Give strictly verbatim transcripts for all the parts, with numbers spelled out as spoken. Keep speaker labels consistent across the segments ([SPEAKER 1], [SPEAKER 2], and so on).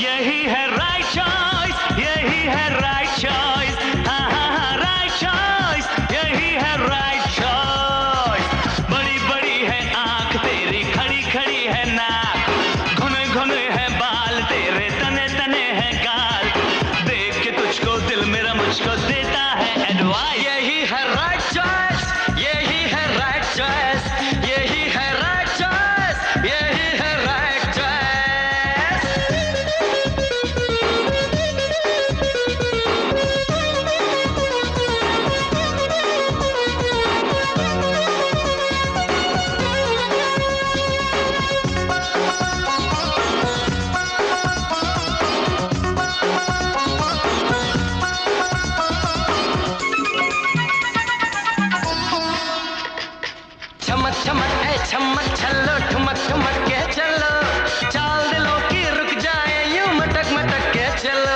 [SPEAKER 1] यही है right choice, यही है राइट चॉइस, हाँ हाँ हाँ राइट चॉइस, यही है राइट चॉइस। बड़ी बड़ी है आंख तेरी, खड़ी खड़ी है नाक, घुने घुने है बाल तेरे, तने तने है गाल। देख के तुझको दिल मेरा मुझको देता है एडवाइस।
[SPEAKER 2] यही है राइट चॉइस, यही है राइट चॉइस, यही है राइट चॉइस, यही है राइट चॉइस। चमक चमक ए चमक चलो, ठुमक ठुमक के चलो, चाल दिलों की रुक जाए यूं मटक मटक के चलो।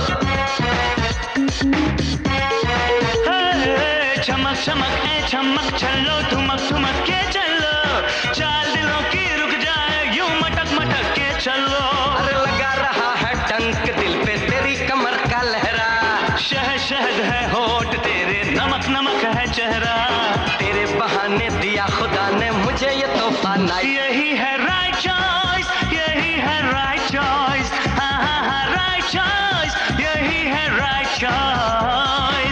[SPEAKER 1] हे, चमक चमक ए चमक चलो, ठुमक ठुमक के चलो, चाल दिलों की रुक जाए यूं मटक मटक के चलो।
[SPEAKER 2] अरे लगा रहा है टंक दिल पे तेरी कमर का लहरा,
[SPEAKER 1] शहद शहद है होठ तेरे, नमक नमक है चेहरा।
[SPEAKER 2] तेरे बहाने दिया खुदा ने मुझे ये तोहफा नाइट।
[SPEAKER 1] यही है राइट चॉइस, यही है राइट चॉइस, हाँ हाँ हाँ राइट चॉइस, यही है राइट चॉइस।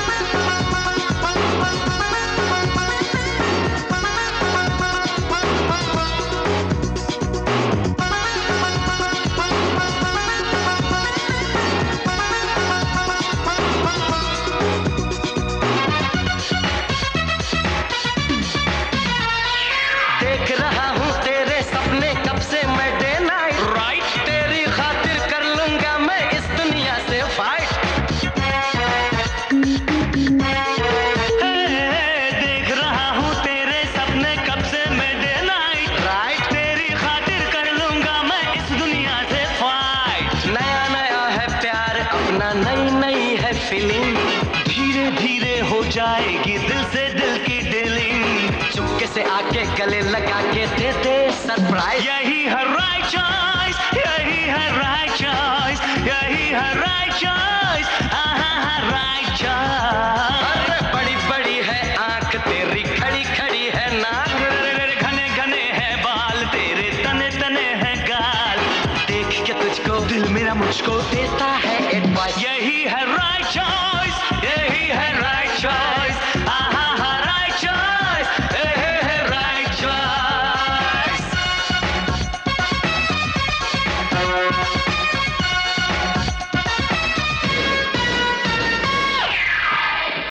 [SPEAKER 2] देख रहा हूँ तेरे सपने कब से मैं डे नाइट,
[SPEAKER 1] राइट
[SPEAKER 2] तेरी खातिर कर लूंगा मैं इस दुनिया से फाइट।
[SPEAKER 1] हे, देख रहा हूँ तेरे सपने कब से मैं डे नाइट,
[SPEAKER 2] राइट
[SPEAKER 1] तेरी खातिर कर लूंगा मैं इस दुनिया से फाइट।
[SPEAKER 2] नया नया है प्यार अपना, नई नई है फीलिंग,
[SPEAKER 1] धीरे धीरे हो जाएगी दिल से दिल की डीलिंग।
[SPEAKER 2] चुपके से आके गले लगा के दे दे सरप्राइज।
[SPEAKER 1] यही है राइट चॉइस, यही है राइट चॉइस, यही है राइट चॉइस, हाँ हाँ हाँ राइट चॉइस।
[SPEAKER 2] अरे बड़ी बड़ी है आंख तेरी, खड़ी खड़ी है नाक,
[SPEAKER 1] घने घने है बाल तेरे, तने तने है गाल।
[SPEAKER 2] देख के तुझको
[SPEAKER 1] दिल मेरा मुझको
[SPEAKER 2] देता है एडवाइस।
[SPEAKER 1] यही है राइट चॉइस।